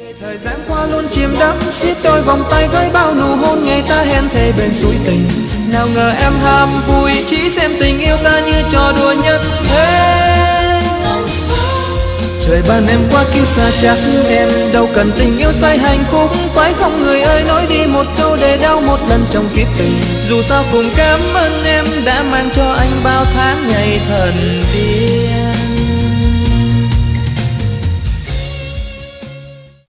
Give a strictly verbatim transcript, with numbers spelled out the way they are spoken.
Thời gian qua luôn chìm đắm xiết đôi vòng tay với bao nụ hôn ngày ta hẹn thề bên suối tình. Nào ngờ em ham vui chỉ xem tình yêu ta như trò đùa nhân thế. Trời ban em qua kiêu xa chắc em đâu cần tình yêu say hạnh phúc, phải không người ơi, nói đi một câu để đau một lần trong kiếp tình. Dù sao cũng cảm ơn em đã mang cho anh bao tháng ngày thần tiên.